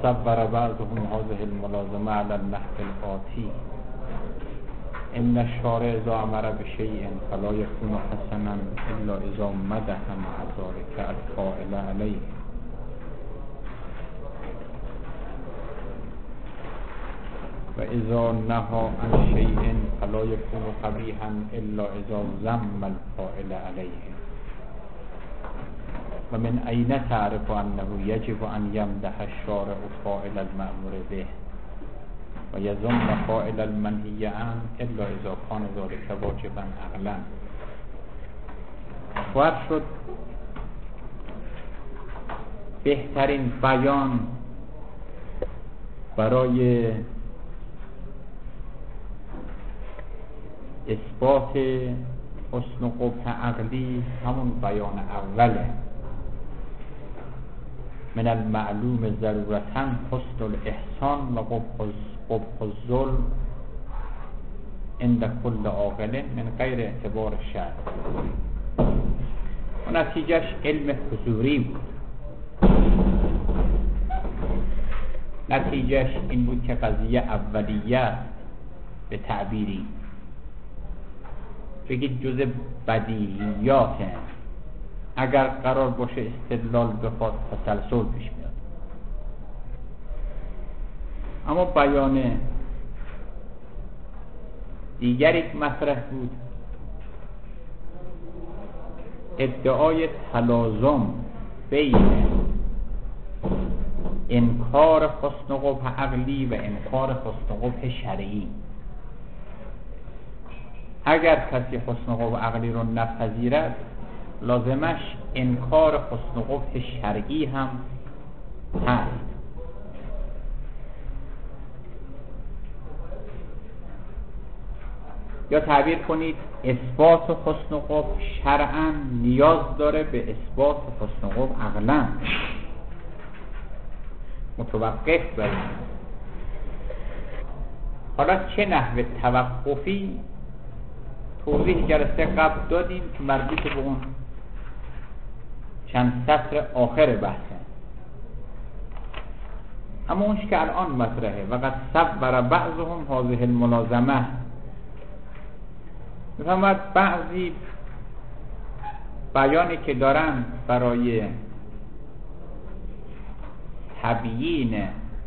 صور بعضهم هذه الملازمه على النحو الآتی: ان الشارع اذا امر بشيء فلا يكون حسنا الا اذا مدح مع ذلك الفاعل عليه، و اذا نهى عن شيء فلا يكون قبیحا الا اذا ذم الفاعل عليه. و من أين تعرف أنه يجب أن يمدح الشارع فاعل المأمور به و يذم فاعل المنهی عنه الا اذا كان ذلك واجبا عقلا؟ باید شد بهترین بیان برای اثبات حسن و قبح عقلی همون بیان اوله: من المعلوم ضرورتاً حسن الاحسان و قبح الظلم عند كل عاقل من غیر اعتبار شرع. و نتیجهش علم حضوری بود. نتیجهش این بود که قضیه اولیه به تعبیری بگید جز بدیهیاته، اگر قرار باشه استدلال بخواد تسلسل پیش میاد. اما بیان دیگر یک مطرح بود: ادعای تلازم بین انکار حسن و قبح عقلی و انکار حسن و قبح شرعی. اگر کسی حسن و قبح عقلی رو نپذیرد، لازمش انکار حسن و قبح شرعی هم هست. یا تعبیر کنید اثبات حسن و قبح شرعاً نیاز داره به اثبات حسن و قبح عقلاً. متوقف بر این. حالا چه نحو توقفی توضیح جلسه قبل دادیم که مربوط به اون چند سطر آخر بحثه. اما اونش که الان مطرحه: وقد صور بعضهم هذه الملازمه، میفهمد بعضی بیانی که دارن برای تبیین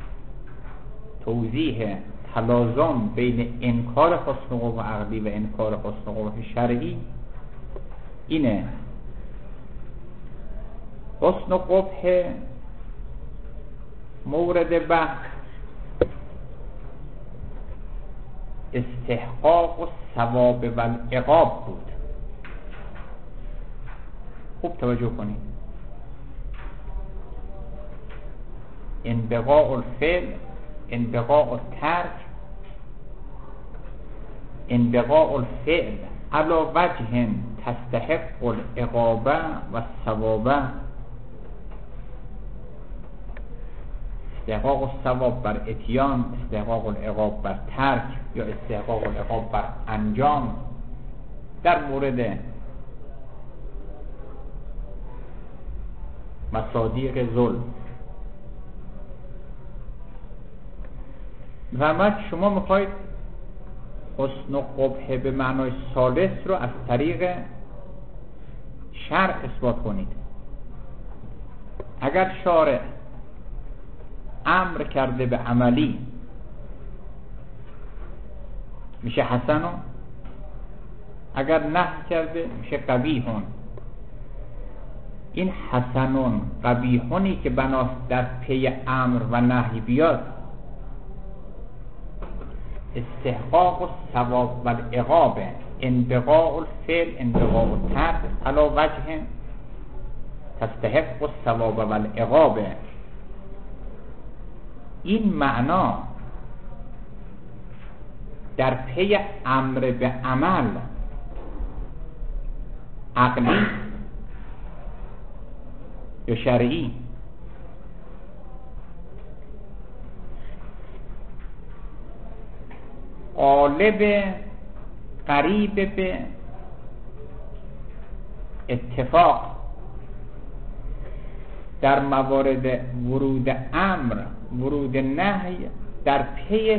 توضیح تلازم بین انکار حسن و قبح عقلی و انکار حسن و قبح شرعی اینه: حسن و قبح مورد بحث استحقاق و ثواب و العقاب بود. خوب توجه کنید. انبغاء الفعل، انبغاء الترک، انبغاء الفعل على وجه تستحق العقاب و الثواب. استحقاق الثواب بر اتیان، استحقاق العقاب بر ترک، یا استحقاق العقاب بر انجام در مورد مصادیق ظلم. فرماید شما میخواید حسن و قبح به معنای ثالث رو از طریق شرع اثبات کنید. اگر شارع امر کرده به عملی میشه حسنون، اگر نهی کرده میشه قبیحون. این حسنون قبیحونی که بناست در پی امر و نهی بیاد، استحقاق و ثواب و العقاب، انبغاء الفعل، انبغاء الترک علی وجه تستحق الثواب و العقاب. این معنا در پی امر به عمل عقلی یا شرعی. غالب قریب به اتفاق در موارد ورود امر، ورود نهی، در پیش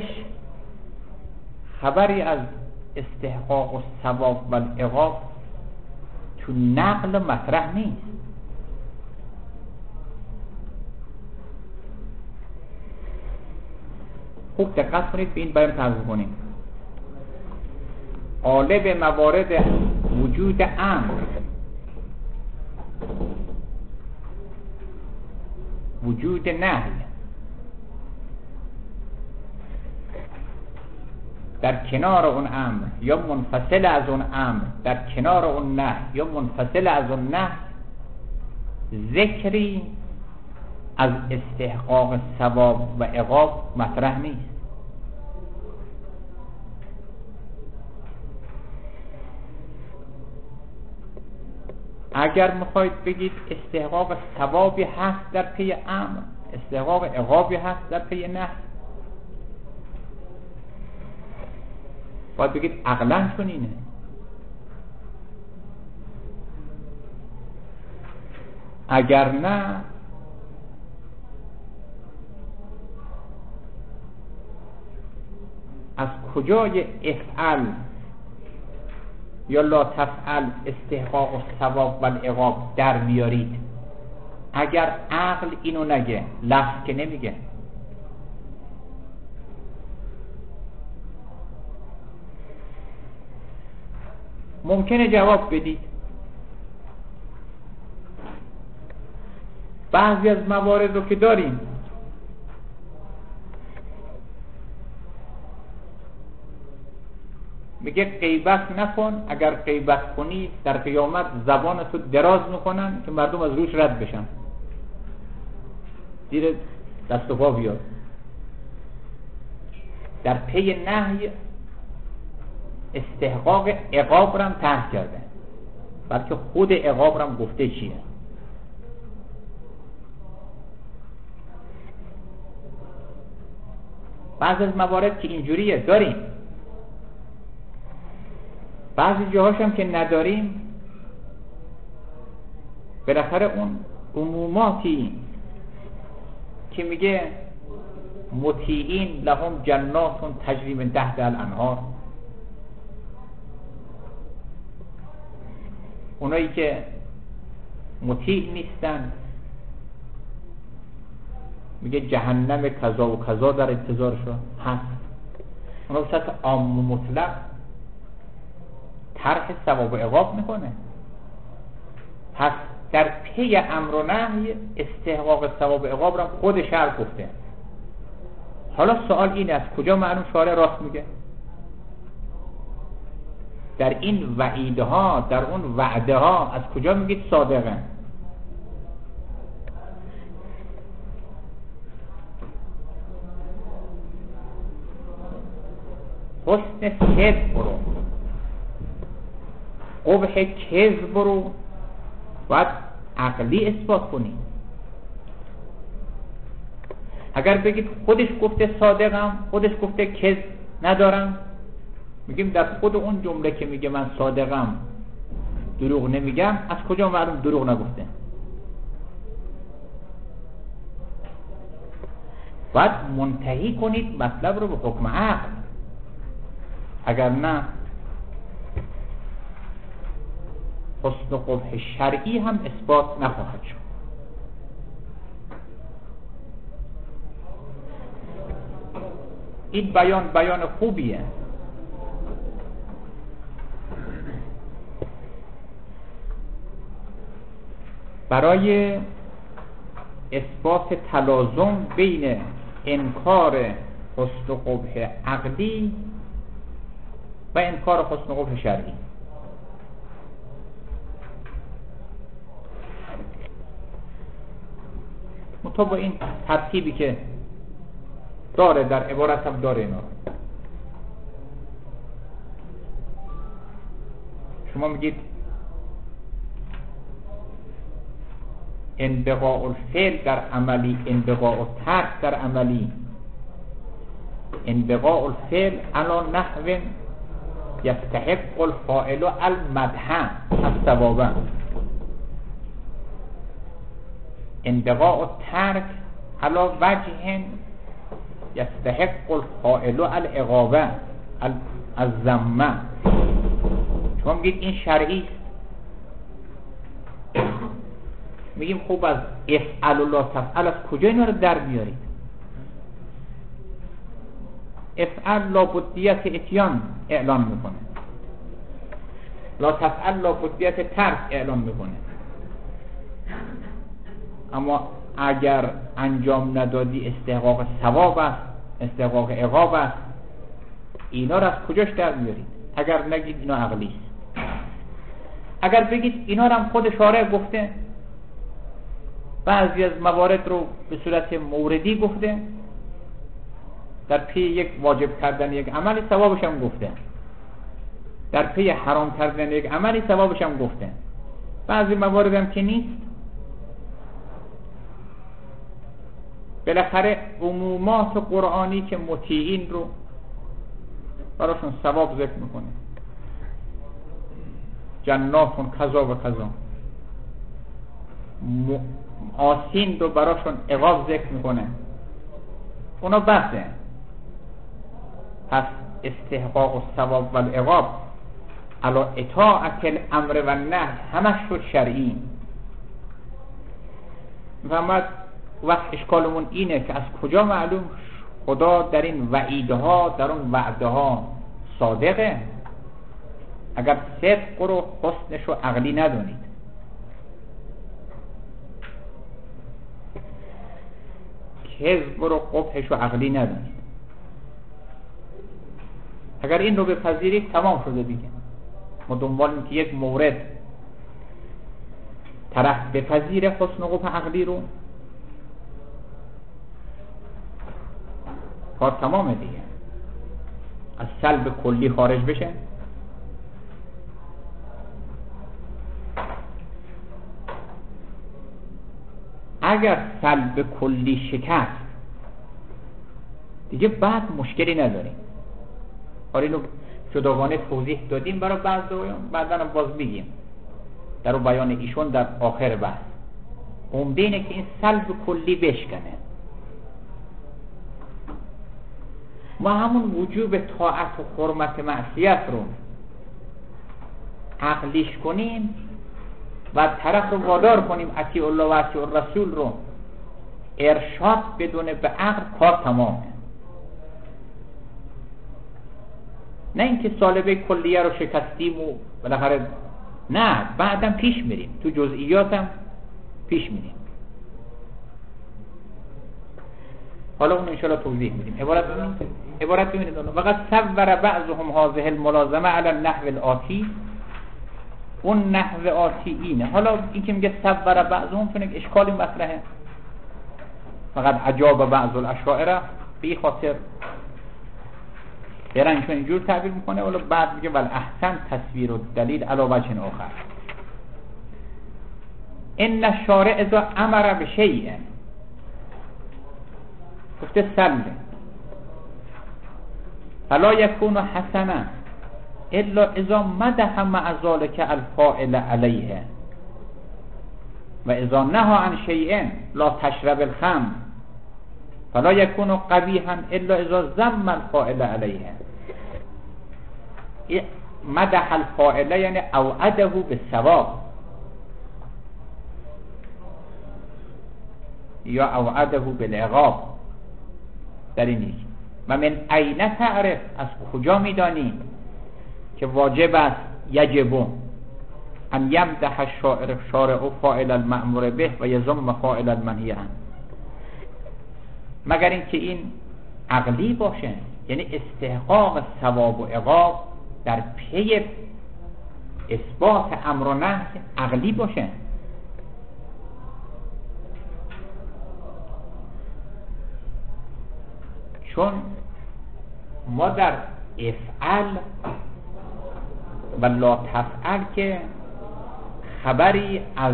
خبری از استحقاق و ثواب و العقاب تو نقل مطرح نیست. خوب دقت کنید به این بیان ترجمه کنیم. غالب موارد وجود امر، وجود نهی، در کنار اون امر یا منفصل از اون امر، در کنار اون نهی یا منفصل از اون نهی، ذکری از استحقاق ثواب و عقاب مطرح نیست. اگر میخواید بگید استحقاق ثوابی هست در پی امر، استحقاق عقابی هست در پی نهی، باید بگید عقلاً چنینه. اگر نه از کجای افعل یا لا تفعل استحقاق و ثواب و العقاب در میارید؟ اگر عقل اینو نگه، لفظ که نمیگه. ممکنه جواب بدید بعضی از موارد رو که داریم میگه غیبت نکن، اگر غیبت کنی در قیامت زبانتو دراز میکنن که مردم از روش رد بشن، زیر دست و پا بیاد. در پی نهی استحقاق عقاب رم طرح کرده، بلکه خود عقاب رم گفته چیه. بعضی از موارد که اینجوریه داریم، بعضی جاهاش هم که نداریم. بالاخره اون عموماتی که میگه مطیعین لهم جنات تجری من تحتها الانهار، اونایی که مطیع نیستن میگه جهنم کذا و کذا در انتظارشون هست. اونا به صورت عام و مطلق طرح ثواب و عقاب میکنه. پس در پی امر و نهی استحقاق ثواب و عقاب را خود شرع گفته. حالا سوال این است کجا معلوم شارع راست میگه؟ در این وعیدها، در اون وعده ها از کجا میگید صادقه؟ حسن کذب برو، قبح کذب برو، باید عقلی اثبات کنی. اگر بگید خودش گفته صادقم، خودش گفته کذب ندارم، میگیم در خود اون جمله که میگه من صادقم دروغ نمیگم، از کجا معلوم دروغ نگفته؟ باید منتهی کنید مطلب رو به حکم عقل، اگر نه حسن و قبح شرعی هم اثبات نخواهد شد. این بیان خوبیه. برای اثبات تلازم بین انکار حسن و قبح عقلی و انکار حسن و قبح شرعی. تو با این ترتیبی که داره در عبارت هم داره اینا. شما میگید انبقاء الفعل در عملی، انبقاء الترک در عملی. انبقاء الفعل علی نحو یستحق الفاعل المدح الثواب. انبقاء الترک علی وجه یستحق الفاعل العقابه الذمه. شما میگید این شرعی است، میگیم خوب از افعل و لا تفعل از کجا اینا رو در بیارید؟ افعل لابدیت اتیان اعلان میکنه، لا تفعل لابدیت ترک اعلان میکنه. اما اگر انجام ندادی استحقاق ثواب است، استحقاق عقاب است، اینا رو از کجاش در بیارید؟ اگر نگید اینا عقلی است، اگر بگید اینا رو هم خود شارع گفته، بعضی از موارد رو به صورت موردی گفته، در پی یک واجب کردن یک عملی ثوابش هم گفته، در پی حرام کردن یک عملی ثوابش هم گفته، بعضی موارد هم که نیست. بالاخره عمومات قرآنی که مطیعین رو براشون ثواب ذکر میکنه، جناتون کذا و کذا، عاصین رو براشون عقاب ذکر میکنه، اونا بحثه. پس استحقاق و ثواب و العقاب علی اطاعت الامر و نهی همش شد شرعی. و وقت اشکالمون اینه که از کجا معلوم خدا در این وعیدها، در اون وعدها صادقه؟ اگر صدق رو حسنش رو عقلی ندونید، کذب رو قبحش رو عقلی ندونید، اگر این رو بپذیرید تمام شده دیگه. ما دنبالیم که یک مورد طرف بپذیره حسن و قبح عقلی رو، کار تمامه دیگه، از سلب کلی خارج بشه. اگر سلب کلی شکست دیگه بعد مشکلی نداریم. حالا اینو جداگانه توضیح دادیم برای بعضا هم باز میگیم در اون بیان ایشون در آخر بحث. عمده اینه که این سلب کلی بشکنه. ما همون وجوب طاعت و حرمت معصیت رو عقلیش کنیم و طرف رو وادار کنیم اطیع الله و اطیع الرسول رو ارشاد بدونه به عقل، کار تمامه. نه اینکه سالبه کلیه رو شکستیم و بالاخره نه، بعدم پیش میریم تو جزئیاتم پیش میریم. حالا اون انشاءالله توضیح میدیم. عبارت ببینید وقت صور بعضهم هذه الملازمه علی النحو الآتی. اون نحو آتی اینه. حالا این که میگه صور بعضهم چون یک اشکالی مطرحه، فقط عجاب بعض الاشاعره به این خاطر برنشون اینجور تعبیر میکنه، ولی بعد میگه ول احسن تصویر و دلیل علی وجه آخر. ان الشارع اذا امر بشیء، گفته سلم فلا یکون حسنا الا اذا مدح مع ذلك الفاعل علیه و اذا نهى عن شیء لا تشرب الخمر فلا یکون قبیحا الا اذا ذم الفاعل علیه. مدح الفاعل یعنی اوعده بالثواب یا اوعده بالعقاب. در این نیست. و من این تعرف، از کجا میدانی که واجب است یجب ان یمدح الشارع فاعل المأمور به و یذم فاعل المنهی عنه، مگر اینکه این عقلی باشه، یعنی استحقاق ثواب و عقاب در پی اثبات امر و نهی عقلی باشه. چون ما در افعل و لا تفعل که خبری از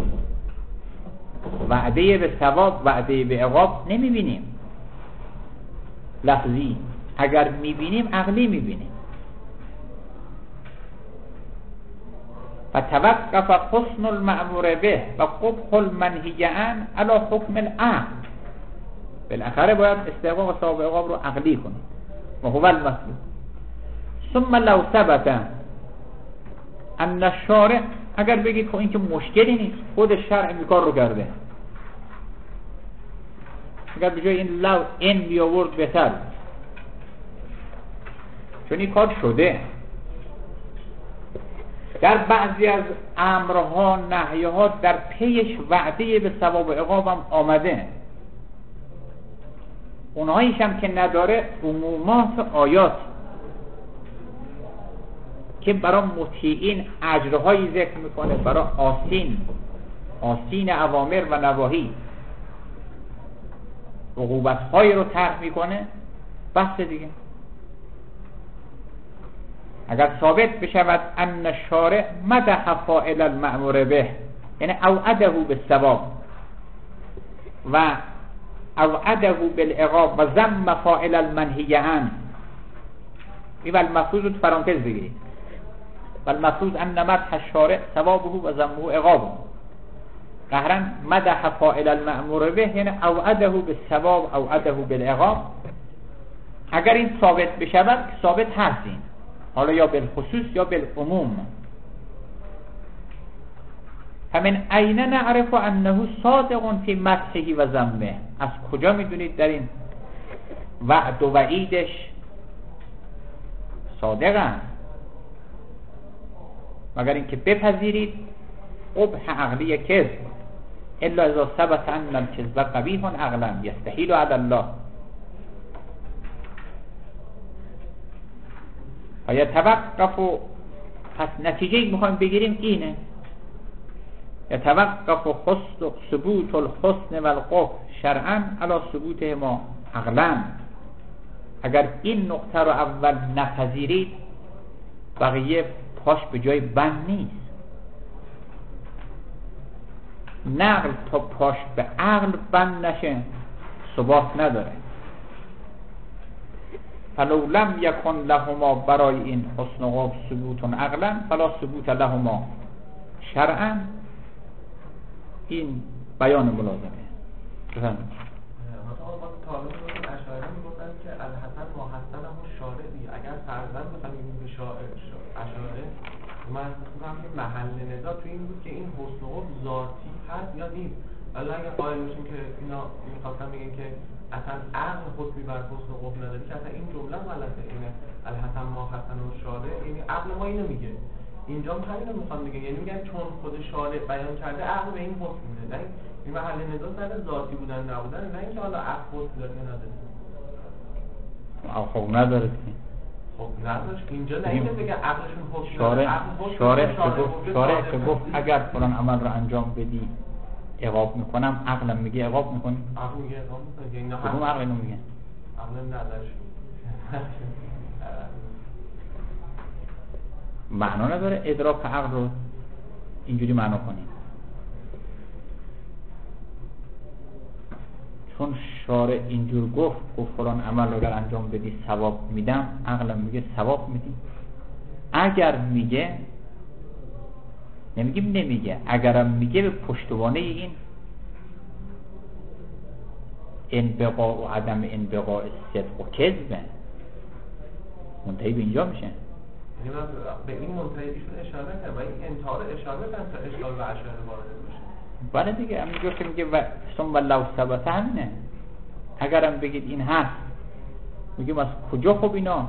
وعده به ثواب وعده به عقاب نمیبینیم لفظی، اگر میبینیم عقلی میبینیم. و توقف حسن المأمور به و قبح المنهی عنه علی حکم العقل. بالاخره باید استحقاق ثواب عقاب رو عقلی کنیم و هو المطلوب. ثم لو ثبت ان الشارع، اگر بگید خب این که مشکلی نیست، خود شرع این کار رو کرده، اگر به جای این لو این بیاورد بهتر، چون این کار شده در بعضی از امرها نهیها در پیش وعده به ثواب و عقاب هم آمده، اونهاییش هم که نداره عمومات آیات که برای مطیعین اجرهایی ذکر میکنه، برای آسین اوامر و نواهی عقوبت‌هایی رو طرح میکنه. بس دیگه اگر ثابت بشود ان الشارع مدح فاعل المأمور به، یعنی اوعده بالثواب و اوعده بالعقاب و ذم فاعل المنهی عنه، این المفروض رو فرانتز بگیرید، و المفروض ان مدح الشارع ثوابه و ذمه عقابه. قهرا مدح فاعل المأمور به یعنی اوعده بالثواب اوعده بالعقاب. اگر این ثابت بشود، ثابت هست این، حالا یا بالخصوص یا بالعموم. فمن این نعرف انه صادق فی مدحه و ذمه، از کجا میدونید در این وعد و وعیدش صادق است؟ مگر اینکه بپذیرید قبح عقلی کذب، الا اذا ثبت ان الكذب قبیح عقلا یستحیل علی الله. و یتوقف، پس نتیجه میخوایم بگیریم اینه، یتوقف ثبوت الحسن و القبح شرعا علی ثبوت ما عقلا. اگر این نقطه رو اول نپذیرید، بقیه پاش به جای بند نیست. نقل تا پاش به عقل بند نشه ثبات نداره. فلو لم یکن لهما، برای این حسن و قبح ثبوت عقلا فلا ثبوت لهما شرعا. این بیان ملازمه. مثلا اشاعره میگفتن که الحسن ما حسنه شارعی، اگر فرضاً بخوایم به اشاعره من میگم که محل نزاع تو این بود که این حسن و قبح ذاتی هست یا نیست. ولی اگه قائل باشیم که اینا میخواستن بگن که اصلا عقل حکمی بر حسن و قبح نداره، که اصلا این جمله غلطه، اینه الحسن ما حسنه شارع، یعنی عقل ما اینو میگه. اینجا هم همینو میخوام بگن، یعنی میگن چون خود شارع بیان کرده عقل به این حکم میده. نه این محل نزاع سر ذاتی بودن نبودن، نه اینکه حالا عقل حکم داره یا نداره. خب نداره. خب نداشت اینجا نمیده بگه عقلشون حکم شارع که گفت اگر فلان عمل رو انجام بدی عقاب میکنم، عقلم میگه عقاب میکنی. عقل میگه عقاب میکنی، اینا کدوم عقل اینو میگه؟ عقل نداشت. معنا نداره ادراک عقل رو اینجوری معنا کنیم، چون شارع اینجور گفت فلان عمل رو اگر انجام بدی ثواب میدم، عقلم میگه ثواب میدی. اگر میگه، نمیگیم نمیگه، اگرم میگه به پشتوانه این انبقاء و عدم انبقاء صدق و کذبه، منتهی به اینجا میشه. یعنی من به این منتهیشون اشاره کردم و این انتحار اشاره کردم تا اشکال و اشاره وارد بشه. بله دیگه، همینجور که میگه و ثم لو ثبت همینه. اگرم بگید این هست، میگیم از کجا خب اینا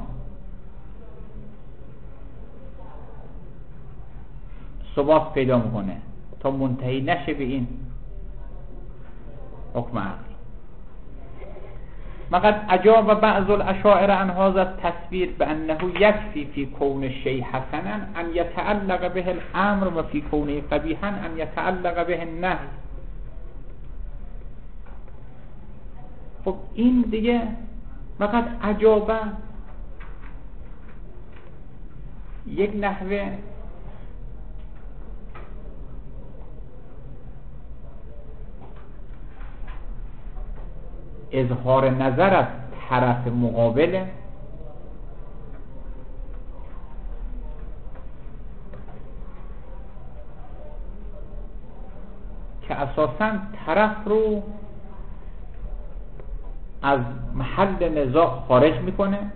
ثبات پیدا میکنه تا منتهی نشه به این حکم عقلی. مقد اجاب بعض الاشاعره عن هذا التصویر بانه یکفی فی کون الشیء حسنا ان یتعلق به الامر و فی کونه قبیحا ان یتعلق به النهی. خب این دیگه مقد اجابه یک نحوه اظهار نظر از طرف مقابله که اساساً طرف رو از محل نزاع خارج میکنه.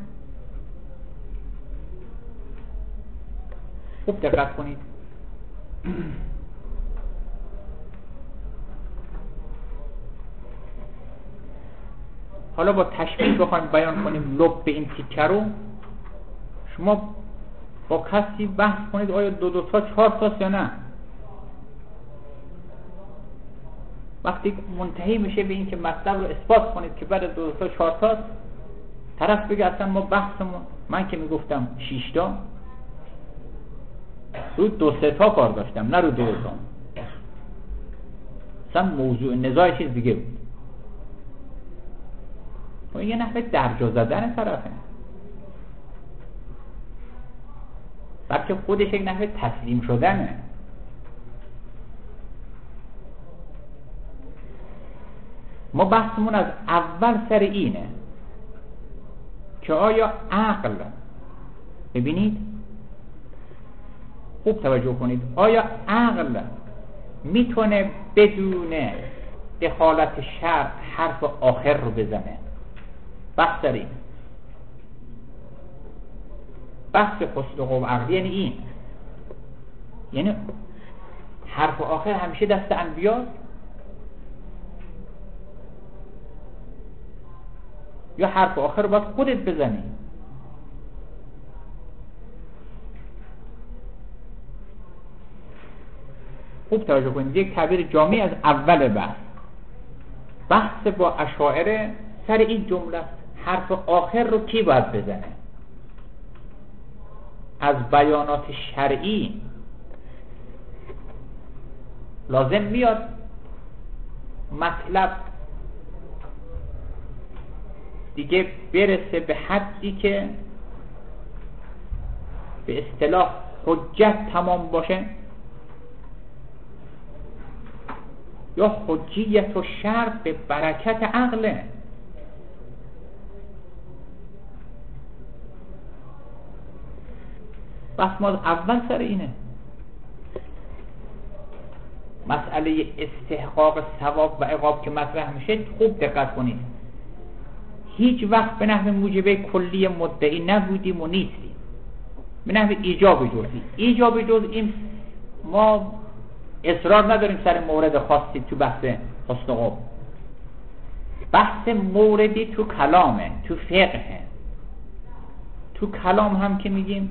خوب دقت کنید. حالا با تشبیه بخوایم بیان کنیم لب به این تیکه رو، شما با کسی بحث کنید آیا دو تا 4 تاست یا نه. وقتی منتهی میشه به این که مطلب رو اثبات کنید که بعد 2 تا 4 تاست، طرف بگه اصلا ما بحثمون، من که میگفتم 6 تا رو 2-3 تا کار داشتم نه رو 2 تا. اصلا موضوع نزاع چیز دیگه بود. و یه نحوه درجا زدن طرفه، بلکه خودش یک نحوه تسلیم شدنه. ما بحثمون از اول سر اینه که آیا عقل، ببینید خوب توجه کنید، آیا عقل میتونه بدون دخالت شرع حرف آخر رو بزنه؟ بحث سر این، بحث حسن قوم عقلی یعنی این، یعنی حرف آخر همیشه دست انبیاست یا حرف آخر رو باید خودت بزنی؟ خوب توجه کنید، یک تعبیر جامع از اول بحث با اشاعره سر این جمله است. حرف آخر رو کی باید بزنه؟ از بیانات شرعی لازم میاد مطلب دیگه برسه به حدی که به اصطلاح حجت تمام باشه، یا حجیت و شرع به برکت عقله. بس ما اول سر اینه مسئله استحقاق ثواب و عقاب که مطرح میشه. خوب دقت کنید، هیچ وقت به نحو موجبه کلی مدعی نبودیم و نیستیم، به نحو ایجاب جزئی. ایجاب جزئی ما اصرار نداریم سر مورد خاصی تو بحث حسن قوم. بحث موردی تو کلامه، تو فقه. تو کلام هم که میگیم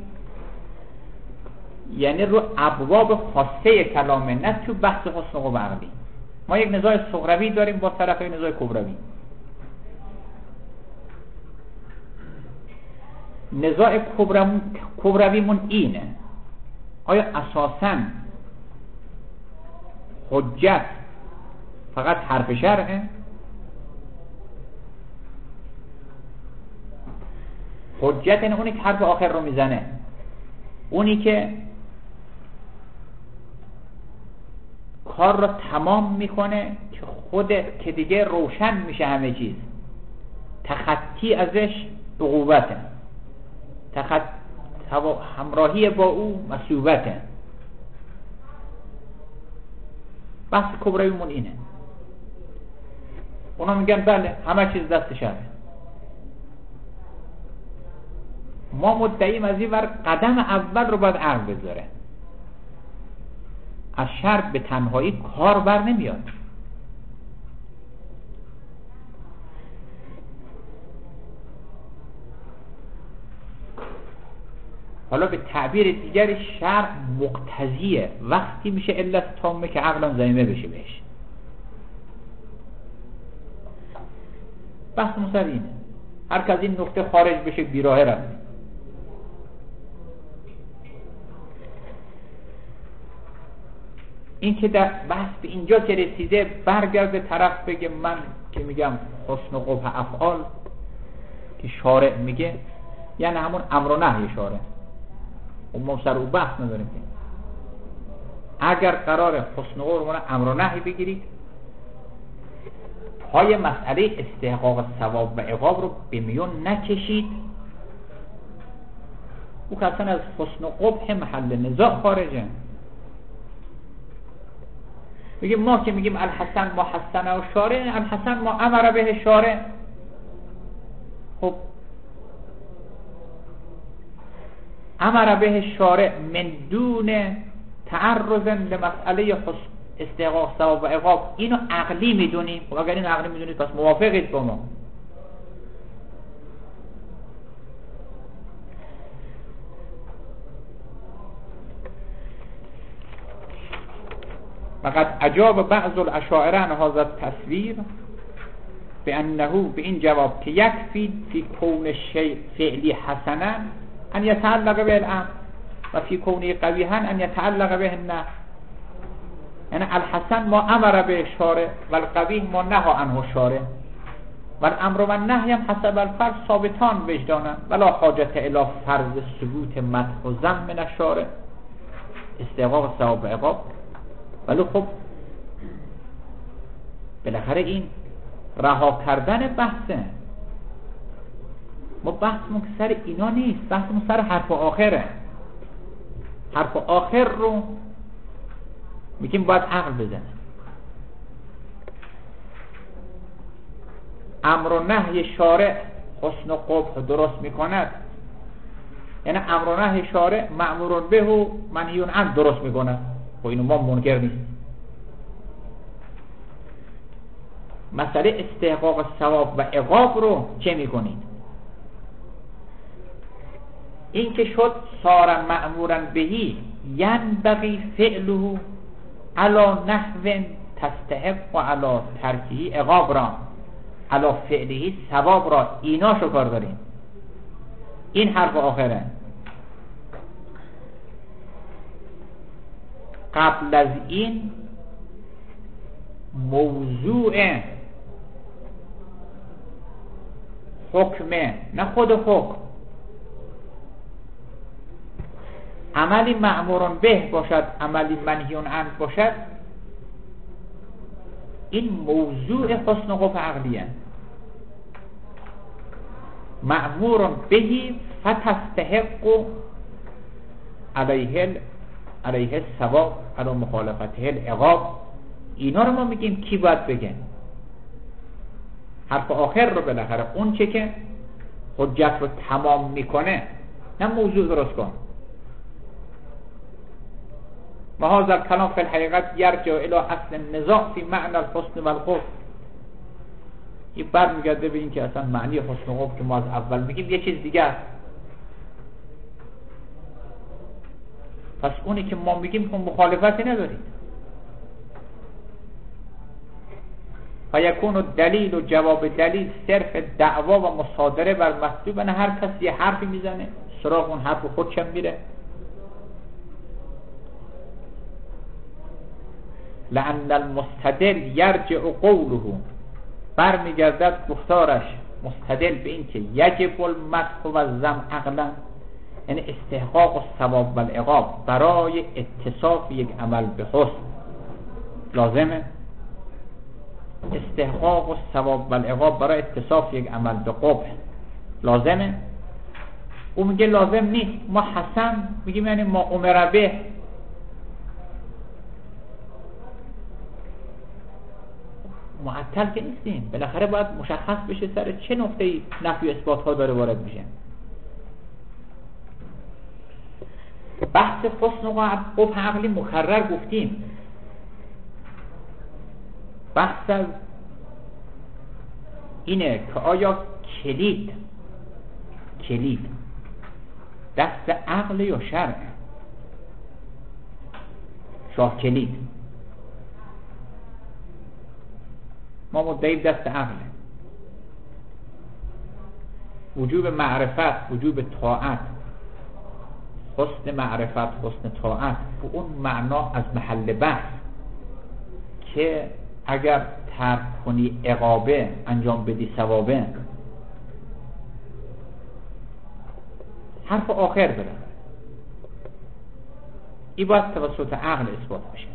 یعنی رو ابواب خاصه کلامه، نه تو بحث حسن قوم عقلی. ما یک نزاع صغروی داریم با طرف نزاع کبروی. نزاع کبرویمون اینه، آیا اساساً حجت فقط حرف شرعه؟ حجت یعنی اونی که حرف آخر رو میزنه، اونی که کار رو تمام میکنه که دیگه روشن میشه همه چیز، تخطی ازش عقوبته، همراهی با او مصیبته. بحث کبرویمون اینه. اونا میگن بله همه چیز دست شرعه. ما مدعیم از این ور قدم اول رو باید عقل بذاره. از شرع به تنهایی کار بر نمیاد. حالا به تعبیر دیگر شرع مقتضیه، وقتی میشه علت تامه که عقلم ضمیمه بشه بهش. بحث مسئله اینه، هر که از این نقطه خارج بشه بیراه رفت. این که در بحث به اینجا که رسیده برگرده طرف بگه من که میگم حسن و قبح افعال که شارع میگه یعنی همون امر و نهی شارع، و ما سر او بحث نداریم. اگر قرار حسن و قبح امر و نهی بگیرید، پای مسئله استحقاق ثواب و عقاب رو به میون نکشید، او که اصلا از حسن و قبح محل نزاع خارجه. میگیم ما که میگیم الحسن ما حسنه و شارع، الحسن ما امر به شارع. خب امر به شارع من دون تعرض لمسئله استحقاق ثواب و عقاب، اینو عقلی میدونیم. خب اگر این عقلی میدونید پس موافقید با ما. فقط اجاب بعض الاشاعره عن هذا التصویر بانه، به این جواب که یکفی فی کون الشیء فعلی حسنا ان یتعلق به الامر و فی کونه قبیحا ان یتعلق به النهی. یعنی الحسن ما امر به شارع و القبیح ما نهى عنه شارع و الامر و النهی هم حسب الفرض ثابتان وجدانا ولا حاجت الی فرض ثبوت مدح و ذم من الشارع استحقاق ثواب و عقاب. ولی خب بالاخره این رها کردن بحثه. ما بحثمون که سر اینا نیست، بحثمون سر حرف آخره. حرف آخر رو میگیم باید عقل بزنه. امر و نهی شارع حسن و قبح درست میکند، یعنی امر و نهی شارع مأمور به و منهی عنه درست میکند. خب اینو ما منکر نیست. مسئله استحقاق ثواب و عقاب رو چه میکنید؟ این که شد صار مأمورا بهی ینبغی فعله علی نحو تستحق و علی ترکه عقاب را علی فعله ثواب را، اینا شو کار داریم. این حرف آخره. قبل از این موضوع حکمه، نه خود حکم، عملی مأموران به باشد عملی منهیون عنه باشد، این موضوع حسن و قبح عقلیه. مأموران بهی فتستحق علیه الثواب علی مخالفته العقاب. اینا رو ما میگیم کی باید بگه؟ حرف آخر رو بالاخره اون چه که حجت رو تمام میکنه، نه موضوع درست کن. و هذا الكلام فی الحقیقت یرجع الی اصل النزاع فی معنی الحسن و القبح. این برمیگرده به این که اصلا معنی حسن و قبح که ما از اول میگیم یه چیز دیگه است. پس اونی که ما میگیم که مخالفتی ندارید. فیکون دلیل و جواب دلیل صرف دعوا و مصادره بر مطلوب. نه هر کسی یه حرفی میزنه، سراغ اون حرف خودشم میره. لأن المستدل یرجع قوله، برمیگردد گفتارش مستدل به این که یجب المدح و الذم عقلا، یعنی استحقاق الثواب و العقاب برای اتصاف یک عمل به حسن لازمه. استحقاق الثواب و العقاب برای اتصاف یک عمل به قبح لازمه. او میگه لازم نیست. ما حسن میگیم یعنی ما امر به. معطل که نیستیم، بالاخره باید مشخص بشه سر چه نقطه‌ای نفی و اثبات ها داره وارد میشه. بحث حسن و قبح عقلی مکرر گفتیم. بحث از اینه که آیا کلید دست عقل یا شرع؟ شاه کلید ما مدعیم دست عقله. وجوب معرفت، وجوب طاعت، حسن معرفت، حسن طاعت، و اون معنا از محل بحث که اگر ترک کنی عقابه انجام بدی ثوابه. حرف آخر بره این باید توسط عقل اثبات بشه.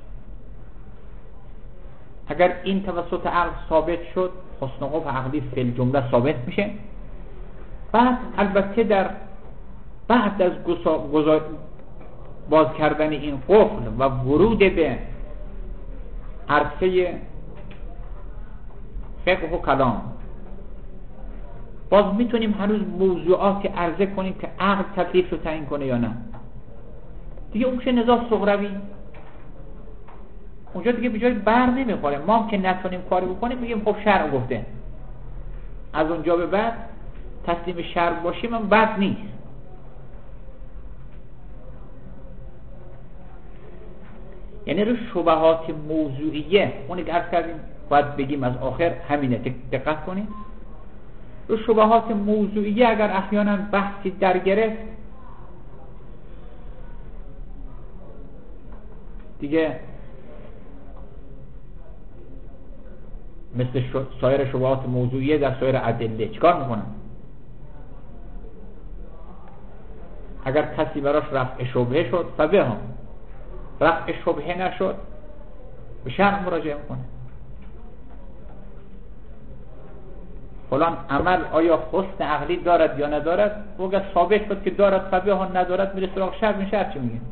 اگر این توسط عقل ثابت شد، حسن و قبح عقلی فی الجمله ثابت میشه. بعد البته در بعد از باز کردن این قفل و ورود به عرصه فقه و کلام، باز میتونیم هنوز موضوعاتی عرضه کنیم که عقل تکلیف رو تعیین کنه یا نه. دیگه اون میشه نزاع صغروی، اونجا دیگه به جای بر نمیخوره. ما هم که نتونیم کاری بکنیم میگیم خب شرع گفته، از اونجا به بعد تسلیم شرع باشیم هم بد نیست. یعنی رو شبهات موضوعیه، اونی که عرض کردیم باید بگیم از آخر همینه، دقت کنیم. رو شبهات موضوعیه اگر احیانا بحثی در گرفت دیگه مثل سایر شبهات موضوعیه در سایر ادله چیکار میکنن؟ اگر کسی براش رفع شبهه شد فبه هم، رفع شبهه نشد به شرع مراجعه میکنه. فلان عمل آیا حسن عقلی دارد یا ندارد؟ و اگر ثابت شد که دارد فبه ها، ندارد میره سراغ شرع. این شرع چی میگه؟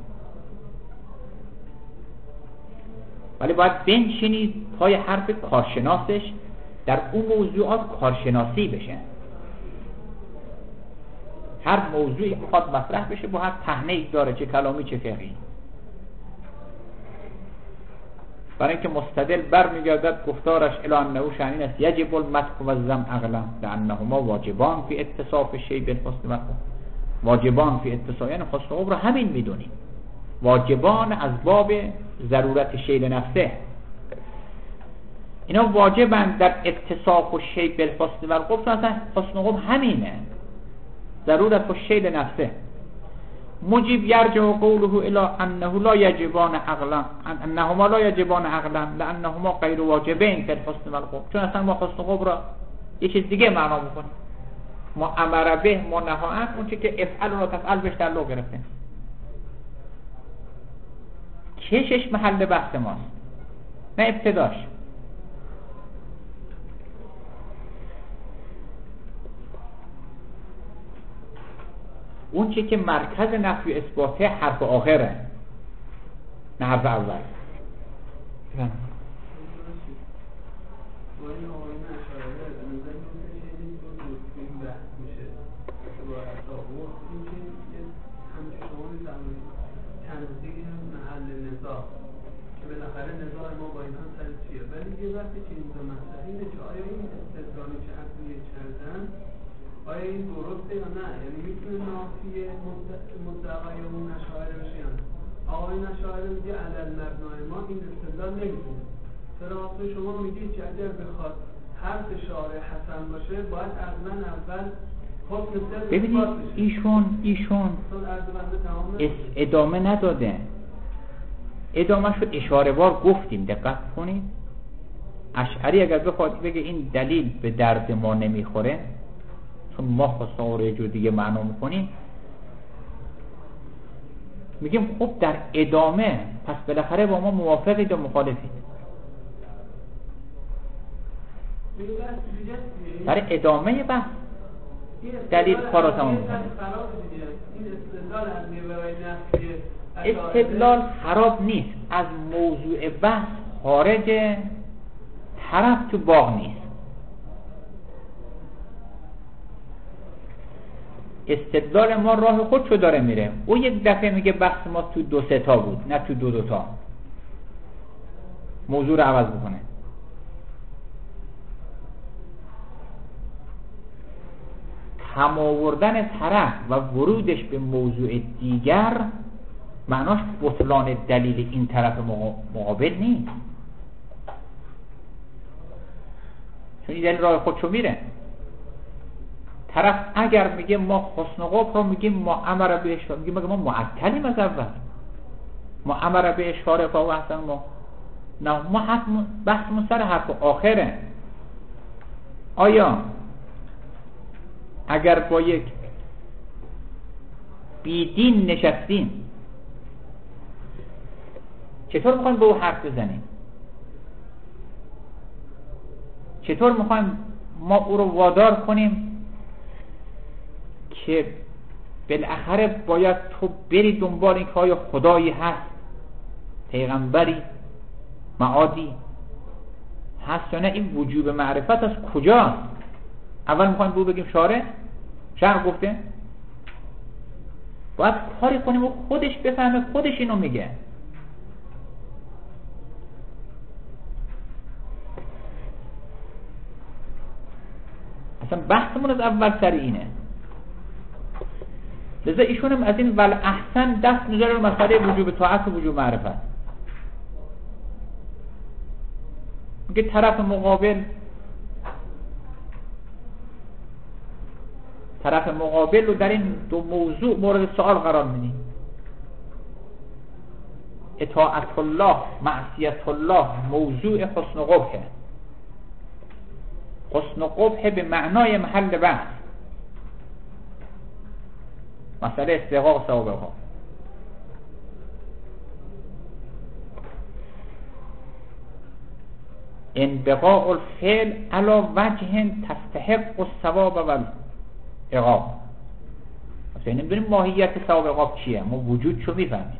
ولی باید بنشینید پای حرف کارشناسش در اون موضوعات کارشناسی بشه. هر موضوعی میخواد مطرح بشه با هر تهنه‌ای داره، چه کلامی چه فقهی. برای اینکه مستدل برمیگردد گفتارش الی انه شأن است یجب المدح و الذم عقلا لانهما واجبان فی اتصاف الشیء بالحسن و واجبان فی اتصاف، یعنی حسن و عمر رو همین میدونیم، واجبان از باب ضرورت شیء لنفسه. اینا واجبند در اتصاف الشیء بالحسن و القبح، اصلا حسن و قبح همینه، ضرورت الشیء لنفسه. مجیب یرجع قوله الی انه لا یجبان عقلا، انهما لا یجبان عقلا لانهما غیر واجبین فی الحسن و القبح، چون اصلا ما حسن و قبح را یه چیز دیگه معنا میکنیم. ما امر به، ما نهی عنه، اون چیزی که افعل و تفعل بهش تعلق گرفته. کشش محل بحث ماست نه ابتداش. اون چی که مرکز نفی اثباته حرف آخره نه حرف اول. آیا این درسته یا نه؟ یعنی میتونه نافی مدعای اون اشاعره بشه یا نه؟ آقای اشاعره میگه عدل مبنای ما این استدلال نمیتونه. چرا شما میگید که اگر بخواد حرف شارع حسن باشه باید اصلا اول حکم سر ببینید ایشون ادامه نداده، ادامه شد اشاره وار گفتیم، دقت کنید. اشعری اگر بخواد بگه این دلیل به درد ما نمیخوره چون ما خواستم رو یه جور دیگه معنا میکنیم، میگیم خب در ادامه پس بالاخره با ما موافقید یا مخالفید؟ در ادامه بحث دلیل کار رو تمام میکنه. استدلال خراب نیست، از موضوع بحث خارج، طرف تو باغ نیست. استدلال ما راه خودشو داره میره. او یک دفعه میگه بحث ما تو 2-3 تا بود نه تو 2 تا، موضوع رو عوض بکنه. کم آوردن طرف و ورودش به موضوع دیگر معناش بطلان دلیل این طرف مقابل نیست، چون این دلیل راه خودشو میره. طرف اگر میگه ما حسن و قبح رو میگیم ما امر به اشاره، میگیم ما معطلیم از اول، ما امر به اشاره فهو احسن ما نه، ما بحثمون سر حرف آخره. آیا اگر با یک بیدین نشستیم چطور میخوایم به او حرف بزنیم؟ چطور میخوایم ما او رو وادار کنیم که بالاخره باید تو بری دنبال این که آیا خدایی هست، پیغمبری، معادی، هست یا نه، این وجوب معرفت از کجاست؟ اول میخوایم بگیم شرع گفته، باید کاری کنیم و خودش بفهمه، خودش اینو میگه. اصلا بحثمون از اول سر اینه. لذا ایشون هم از این والاحسن دست میذاره رو مسئله وجوب طاعت و وجوب معرفت. میگه طرف مقابل رو در این دو موضوع مورد سوال قرار میدیم. اطاعت الله، معصیت الله موضوع حسن و قبحه. حسن و قبح به معنای محل بحث، مسئله استحقاق ثواب ها. انبقاء الفعل علی وجه تستحق الثواب و العقاب. مثلا نمیدونیم ماهیت ثواب و عقاب چیه، ما وجود چو میفهمیم.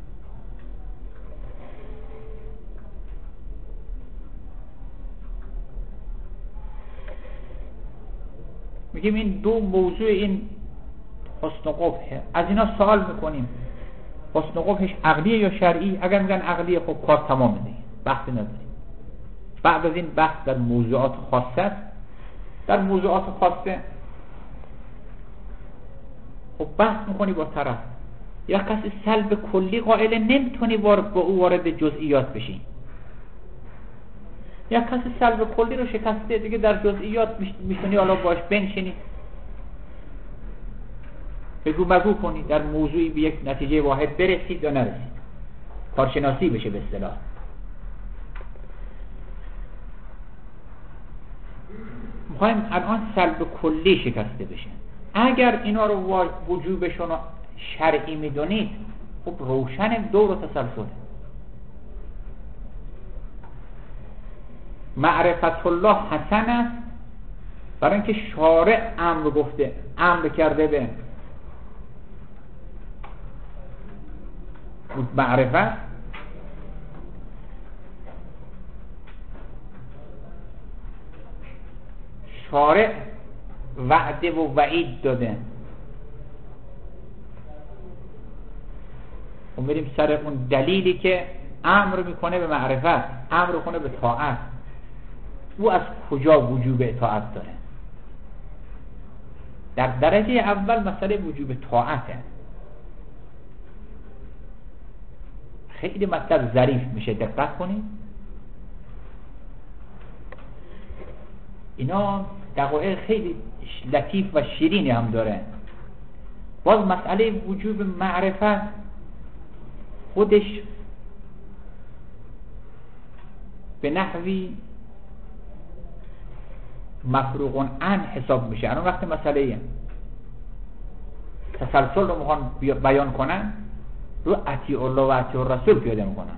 میگیم این دو موضوع، این حسن و قبحه، از اینا سوال میکنیم حسن و قبحش عقلیه یا شرعی؟ اگر میگن عقلیه خب کار تمام دیگه، بحثی نداریم. بعد از این بحث در موضوعات خاصه است. در موضوعات خاصه خب بحث میکنی با طرف، یا کسی سلب کلی قائل نمیتونی با او وارد جزئیات بشی، یا کسی سلب کلی رو شکسته دیگه در جزئیات میتونی حالا باش بنشینی بگو مگو کنی، در موضوعی به یک نتیجه واحد برسید یا نرسید، کارشناسی بشه به اصطلاح. میخوایم الان سلب کلی شکسته بشه. اگر اینا رو وجوبشون رو شرعی میدونید خب روشن دور و تسلسل. معرفت الله حسن است برای اینکه شارع امر گفته، امر کرده به معرفت. شارع وعده و وعید داده. و میریم سر اون دلیلی که امر میکنه به معرفت، امر کنه به طاعت. او از کجا وجوب اطاعت داره؟ در درجه اول مسئله وجوب طاعته. خیلی مطلب ظریف میشه، دقت کنید. اینا دقایق خیلی لطیف و شیرینی هم داره. باز مسئله وجوب معرفت خودش به نحوی مفروغ عن حساب میشه. الان وقتی مسئله تسلسل رو میخوان بیان کنن، رو اطیع الله و اطیع الرسول پیاده میکنن.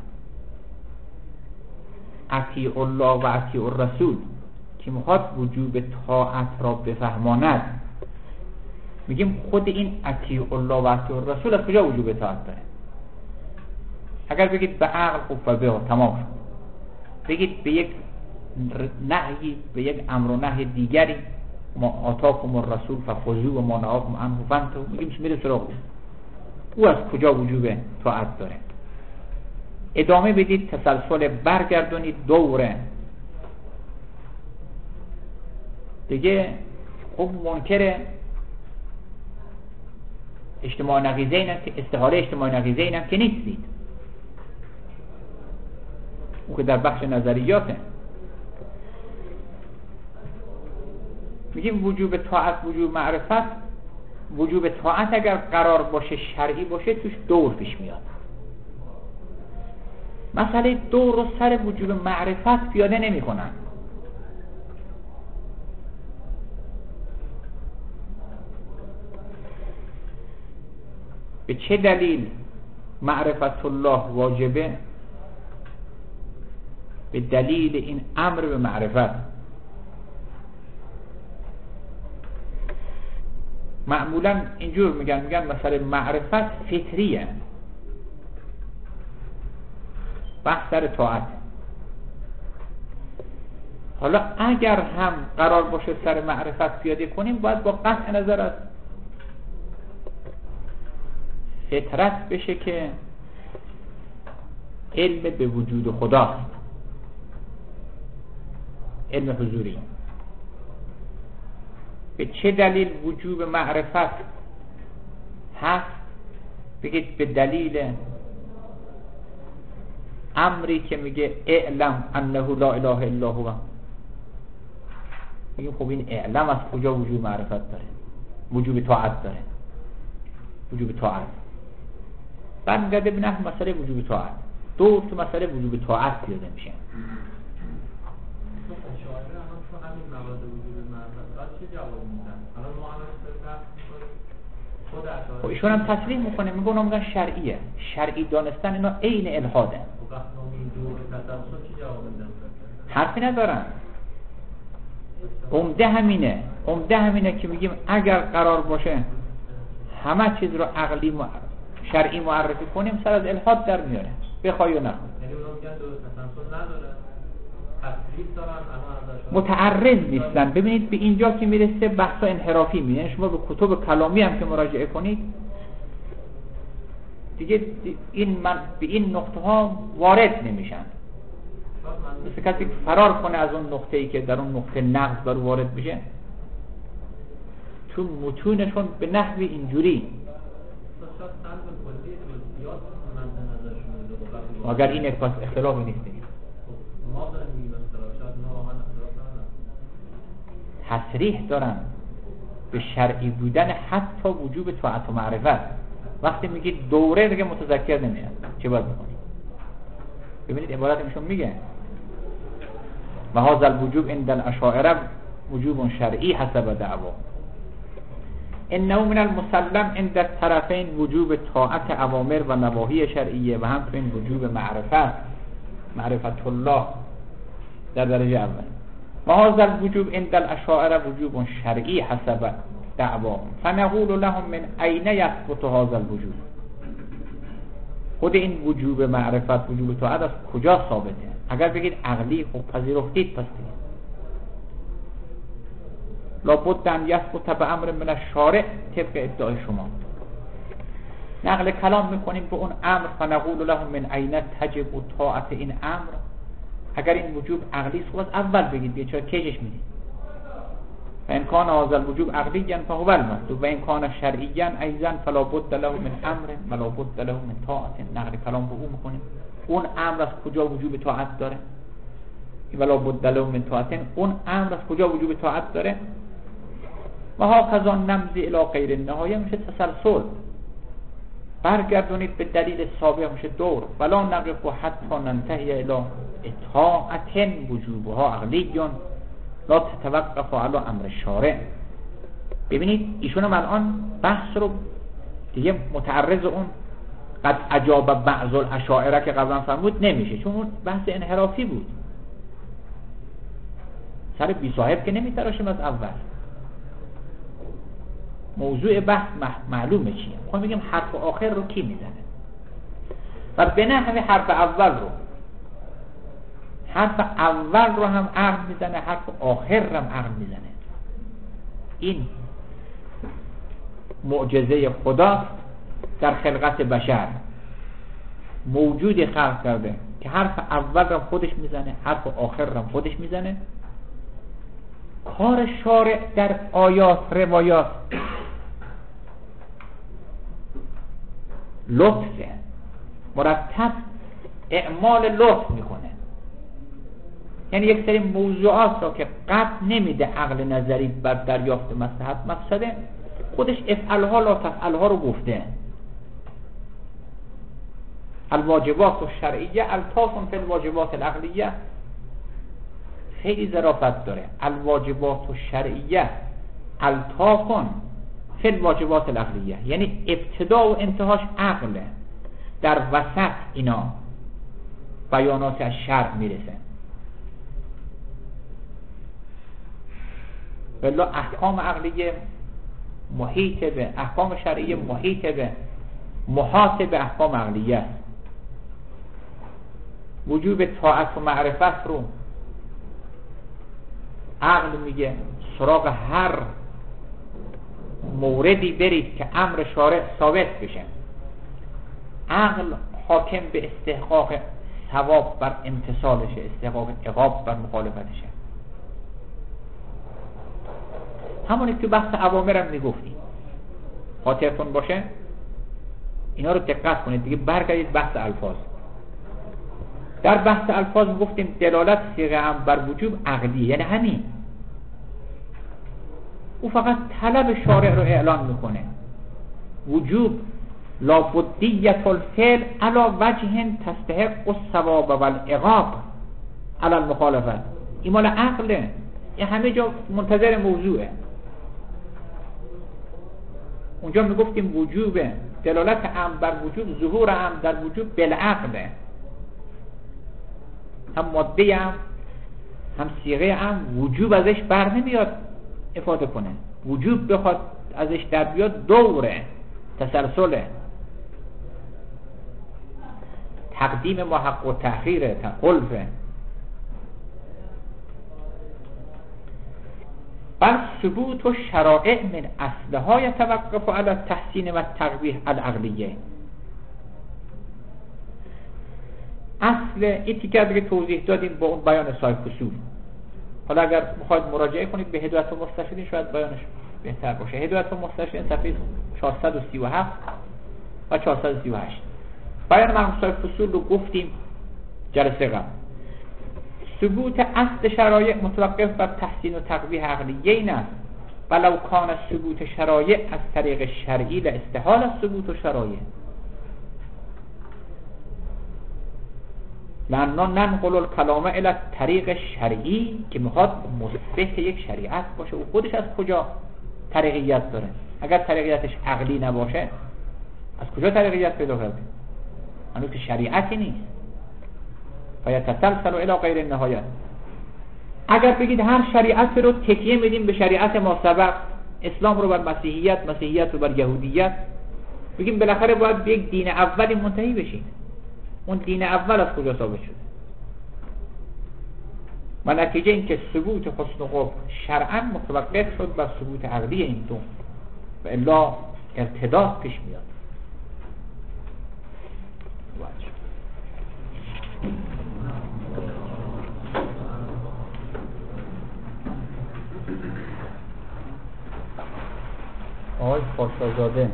اطیع الله و اطیع الرسول که میخواد وجوب طاعت را بفهماند، میگیم خود این اطیع الله و اطیع الرسول از کجا وجوب طاعت داره؟ اگر بگید به عقل خب به تمام شد، بگید به یک نهی، به یک امر و نهی دیگری، ما آتاکم الرسول فخذوه و ما نهاکم عنه فانتهوا، میگیم میره سراغ او از کجا وجوب طاعت داره. ادامه بدید، تسلسل برگردونید دوره دیگه. خب منکر اجتماع نقیضه اینم که استحاله اجتماع نقیضه اینم که نیستید، او که در بخش نظریاته. میگیم وجوب طاعت، وجوب معرفت. وجوب طاعت اگر قرار باشه شرعی باشه توش دور پیش میاد. مسئله دور رو سر وجوب معرفت پیاده نمی کنن. به چه دلیل معرفت الله واجبه؟ به دلیل این امر به معرفت. معمولا اینجور میگن مثلا معرفت فطریه، بحث در طاعت. حالا اگر هم قرار باشه سر معرفت پیاده کنیم، باید با قطع نظر از فطرت بشه که علم به وجود خداست، علم حضوری. به چه دلیل وجوب معرفت هست؟ بگید به دلیل امری که میگه اعلم انه لا اله الا هو. میگیم خب این اعلم از کجا وجوب معرفت داره؟ وجوب طاعت داره. وجوب طاعت برمیگرده به نحو مسئله وجوب طاعت. دو تو مسئله وجوب طاعت پیاده میشه. خب ایشون هم تصریح میکنه، میگه اونا میگن شرعیه، شرعی دانستن اینا عین الحاده. حرفی ندارن. عمده همینه که میگیم اگر قرار باشه همه چیز رو عقلی شرعی معرفی کنیم، سر از الحاد در میاره، بخوای و نخوای. متعرض نیستن. ببینید به اینجا که میرسه بحثا انحرافی میشه. شما به کتب کلامی هم که مراجعه کنید دیگه به این نقطه ها وارد نمیشن. مثل کسی که فرار کنه از اون نقطه‌ای که در اون نقطه نقض بر وارد بشه، تو متونشون به نحوی اینجوری. اگر این یک پس اختلافی نیست دیگه. تصریح دارن به شرعی بودن حتی وجوب طاعت و معرفت. وقتی میگید دوره دیگه متذکر نمیشن، چه باید بکنید؟ ببینید عبارت میشون میگه و هذا الوجوب عند الاشاعره وجوب شرعی حسب دعوا انه من المسلم عند الطرفین وجوب طاعت اوامر و نواهی شرعیه و همچنین وجوب معرفت الله در درجه اول. و هذا الوجوب عند الاشاعره وجوب شرعی حسب دعوا فنقول لهم من اين يثبت هذا الوجوب. خود این وجوب معرفت، وجوب طاعت از کجا ثابته؟ اگر بگید عقلی، خب پذیرفتید پس دیگه. لابد ان یثبت بامر من الشارع طبق ادعای شما. نقل کلام میکنیم به اون امر فنقول لهم من اين تجب طاعت این امر. اگر این وجوب عقلی است، خب از اول بگید دیگه، چرا کشش میدید؟ و ان کان هذا الوجوب عقلیا فهو المطلوب و ان کان شرعیا ایضا فلا بد له من امر ولا بد له من طاعت. نقل کلام به اون میکنیم اون امر از کجا وجوب طاعت داره؟ ولا بد له من طاعت، اون امر از کجا وجوب طاعت داره؟ و هاکذا نمضی الی غیر النهایه میشه تسلسل، برگردونید به دلیل سابق میشه دور. ولا نقف حتی ننتهی الی اطاعت وجوبها عقلیون لا تتوقف علی امر شارع. ببینید ایشون هم الان بحث رو دیگه متعرض اون قد اجاب بعض الاشاعره که قبلا فرمود نمیشه، چون اون بحث انحرافی بود. سر بی صاحب که نمیتراشیم از اول. موضوع بحث معلومه چیه. خب میگیم حرف آخر رو کی میزنه و به نحوی حرف اول رو هم عقل میزنه، حرف آخر رو هم عقل میزنه. این معجزه خدا در خلقت بشر. موجود خلق کرده که حرف اول رو خودش میزنه، حرف آخر رو خودش میزنه. کار شارع در آیات روایات لطفه، مرتب اعمال لطف میکنه. یعنی یک سری موضوعات را که قطع نمیده عقل نظری بر دریافت مصلحت مقصده، خودش افعلها لا تفعلها رو گفته. الواجبات الشرعیه الطاف فی الواجبات العقلیه. خیلی ظرافت داره. الواجبات الشرعیه الطاف فی الواجبات العقلیه، یعنی ابتدا و انتهاش عقله، در وسط اینا بیانات از شرع میرسه. بلا احکام عقلیه محیط به احکام شرعیه، محیط به محاط به احکام عقلیه. وجوب طاعت و معرفت رو عقل میگه سراغ هر موردی برید که امر شارع ثابت بشه. عقل حاکم به استحقاق ثواب بر امتثالشه، استحقاق عقاب بر مخالفتشه. همونی که بحث اوامرم میگفتیم، خاطرتون باشه اینا رو دقت کنید دیگه. برگردید بحث الفاظ. در بحث الفاظ گفتیم دلالت صیغه هم بر وجوب عقلی، یعنی همین، او فقط طلب شارع رو اعلان میکنه. وجوب لابدیت الفعل علی وجه تستحق الثواب والعقاب علی المخالفت. این مال عقله، این همه جا منتظر موضوعه. اونجا میگفتیم وجوبه، دلالت امر بر وجوب، ظهور امر در وجوب بالعقله، هم ماده هم صیغه هم وجوب ازش بر نمیاد افاده کنه. وجوب بخواد ازش در بیاد دوره، تسلسله، تقدیم محق و تأخیره، خلفه. بل ثبوت و شرائع من اصلها یتوقف علی التحسین و التقبیح العقلیه. اصل ایتی که توضیح دادیم با اون بیان صاحب اصول. حالا اگر میخواید مراجعه کنید به هدایت المستشرین شاید بیانش بهتر باشه. هدایت المستشرین صفحه 437 و 438. بیان مرحوم صاحب اصول رو گفتیم جلسه قبل. ثبوت اصل شرایع متوقف بر تحسین و تقبیح عقلیه این است ولو کان ثبوت شرایع از طریق شرعی لاستحال از ثبوت و شرایع. لأننا ننقل الکلام الی طریق شرعی که میخواد مثبت یک شریعت باشه. او خودش از کجا طریقیت داره؟ اگر طریقیتش عقلی نباشه از کجا طریقیت پیدا کرده؟ هنوز که شریعتی نیست. فیتسلسل الی غیر النهایت. اگر بگید هر شریعت رو تکیه میدیم به شریعت ما سبق، اسلام رو بر مسیحیت، مسیحیت رو بر یهودیت، بگیم بالاخره باید به یک دین اولی منتهی بشید. اون دین اول از کجا ثابت شده؟ و نتیجه این که ثبوت حسن و قبح شرعا متوقف شد بر ثبوت عقلی این دو، و الا ارتداد پیش میاد. آقای پاشازاده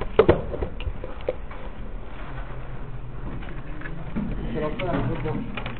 بله